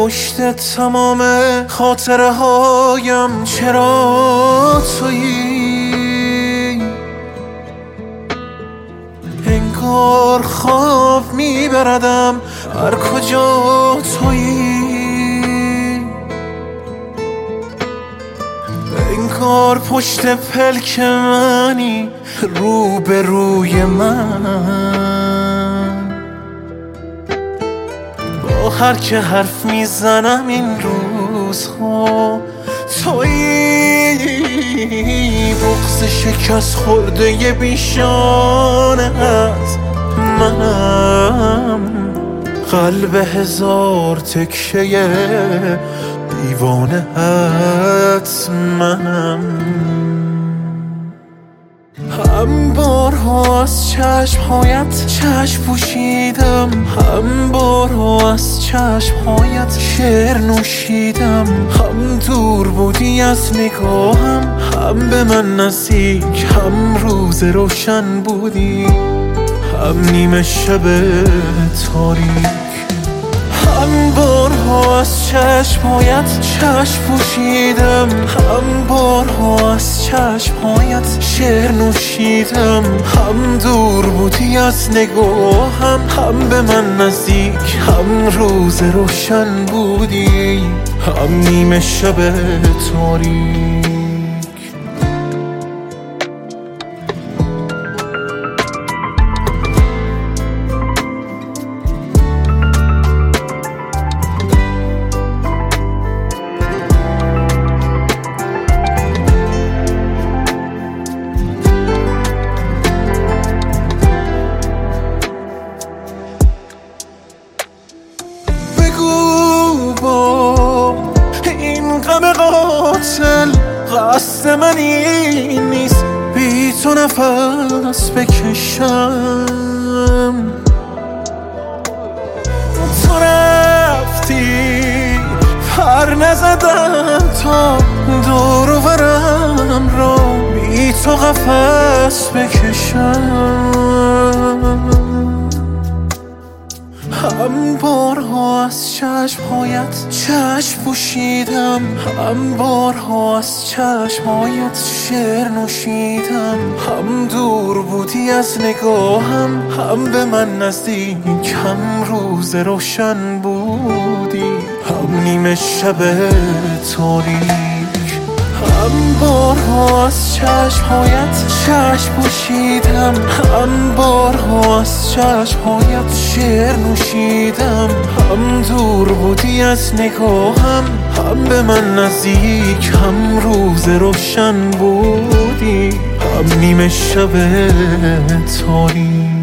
پشت تمام خاطره هایم چرا تویی؟ انگار خواب میبردم هر کجا تویی. انگار پشت پلک منی رو به روی من، با هر که حرف میزنم این روزها تویی. بغض شکست خورده بیشانه از منم، قلب هزار تکشه دیوانه هات منم. هم بارها از چشمهایت چشم پوشیدم، هم بارها از چشمهایت شعر نوشیدم. هم دور بودی از نگاهم، هم به من نزدیک، هم روز روشن بودی، هم نیمه شب تاریک. هم بارها از چشمهایت چشم پوشیدم، هم بارها از چشمهایت شعر نوشیدم. هم دور بودی از نگاهم، هم به من نزدیک، هم روز روشن بودی، هم نیمه شب تاریک. غم قاتل قصد من این نیست بی تو نفس بکشم. تو رفتی پر نزدم تا دور و برم را بی تو قفس بکشم. هم بارها از چشمهایت چشم پوشیدم، هم بارها از چشمهایت شعر نوشیدم. هم دور بودی از نگاهم، هم به من نزدیک، هم روز روشن بودی، هم نیمه شب تاریک. هم بارها از چشمهایت چشم پوشیدم، هم بارها از چشمهایت شعر نوشیدم. هم دور بودی از نگاهم، هم به من نزدیک، هم روز روشن بودی، هم نیمه شب تاریک.